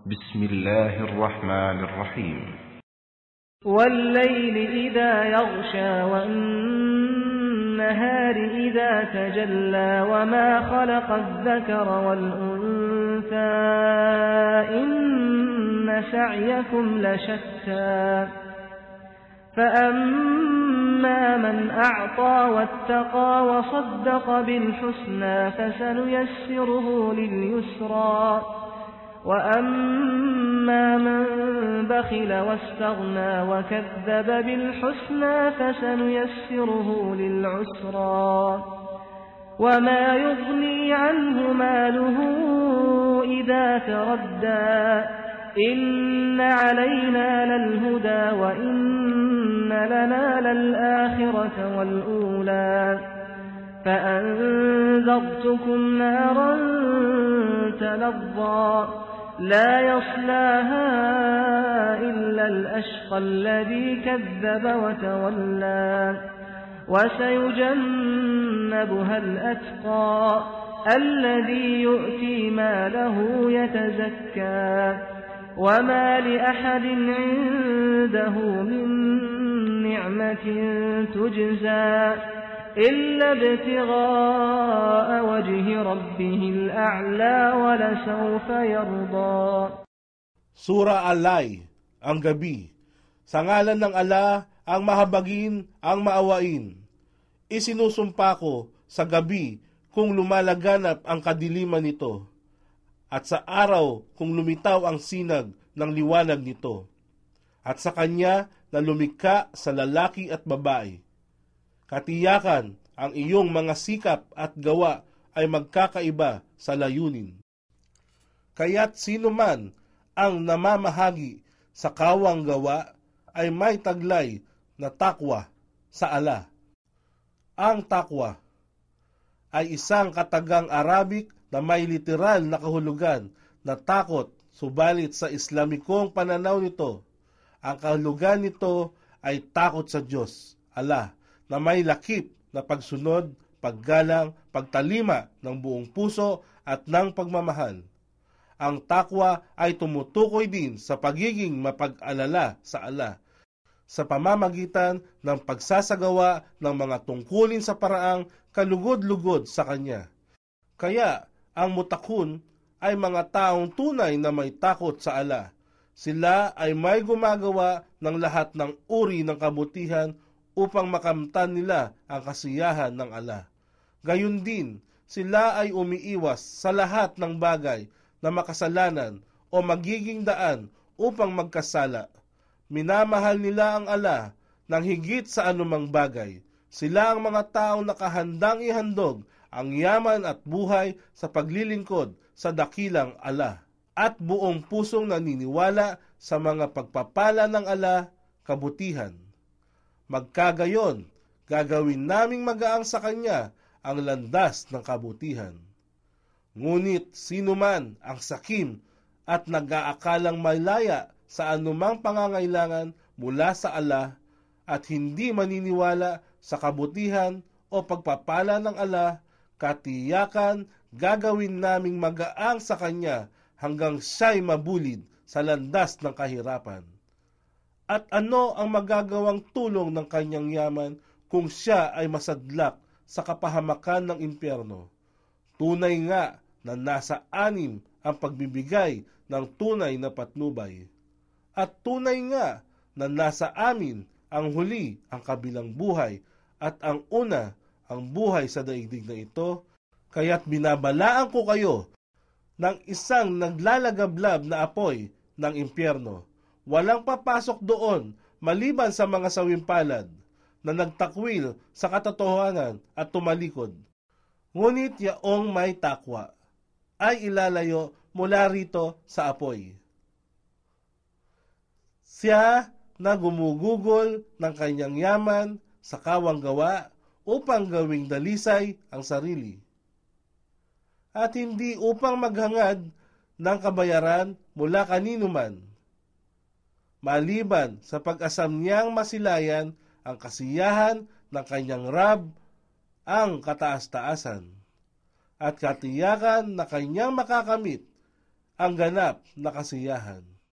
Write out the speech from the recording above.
بسم الله الرحمن الرحيم والليل إذا يغشى والنهار إذا تجلى وما خلق الذكر والأنثى إن سعيكم لشتى فأما من أعطى واتقى وصدق بالحسنى فسنيسره لليسرى وأما من بخل واستغنى وكذب بالحسنى فسنيسره للعسرى وما يغني عنه ماله إذا تردى إن علينا للهدى وإن لنا للآخرة والأولى فأنذرتكم نارا تلظى لا يصلاها إلا الأشقى الذي كذب وتولى وسيجنبها الأتقى الذي يؤتي ماله يتزكى وما لأحد عنده من نعمة تجزى إلا ابتغاء وجه ربه الأعلى ولسوف يرضى. Sura Alay, ang gabi. Sa ngalan ng Ala, ang mahabagin, ang maawain. Isinusumpa ko sa gabi kung lumalaganap ang kadiliman nito, at sa araw kung lumitaw ang sinag ng liwanag nito, at sa kanya na lumikha sa lalaki at babae. Katiyakan ang iyong mga sikap at gawa ay magkakaiba sa layunin. Kaya't sino man ang namamahagi sa kawang gawa ay may taglay na takwa sa Ala. Ang takwa ay isang katagang Arabic na may literal na kahulugan na takot, subalit sa Islamikong pananaw nito, ang kahulugan nito ay takot sa Diyos, Allah, na may lakip na pagsunod, paggalang, pagtalima ng buong puso at ng pagmamahal. Ang takwa ay tumutukoy din sa pagiging mapag-alala sa Allah, sa pamamagitan ng pagsasagawa ng mga tungkulin sa paraang kalugod-lugod sa Kanya. Kaya, ang mutakun ay mga taong tunay na may takot sa Allah. Sila ay may gumagawa ng lahat ng uri ng kabutihan upang makamtan nila ang kasiyahan ng Allah. Gayun din, sila ay umiiwas sa lahat ng bagay na makasalanan o magiging daan upang magkasala. Minamahal nila ang Allah ng higit sa anumang bagay. Sila ang mga taong nakahandang ihandog ang yaman at buhay sa paglilingkod sa dakilang Allah at buong pusong naniniwala sa mga pagpapala ng Allah, kabutihan. Magkagayon, gagawin naming magaang sa Kanya ang landas ng kabutihan. Ngunit sino man ang sakim at nag-aakalang malaya sa anumang pangangailangan mula sa Allah at hindi maniniwala sa kabutihan o pagpapala ng Allah, katiyakan gagawin naming magaang sa Kanya hanggang siya'y mabulid sa landas ng kahirapan. At ano ang magagawang tulong ng kanyang yaman kung siya ay masadlak sa kapahamakan ng impyerno? Tunay nga na nasa anim ang pagbibigay ng tunay na patnubay. At tunay nga na nasa amin ang huli ang kabilang buhay at ang una ang buhay sa daigdig na ito, kaya't binabalaan ko kayo ng isang naglalagablab na apoy ng impyerno. Walang papasok doon maliban sa mga sawimpalad na nagtakwil sa katotohanan at tumalikod. Ngunit yaong may takwa ay ilalayo mula rito sa apoy. Siya na gumugugol ng kanyang yaman sa kawang gawa upang gawing dalisay ang sarili, at hindi upang maghangad ng kabayaran mula kanino man, maliban sa pag-asam niyang masilayan ang kasiyahan ng kanyang Rab, ang kataas-taasan, at katiyakan na kanyang makakamit ang ganap na kasiyahan.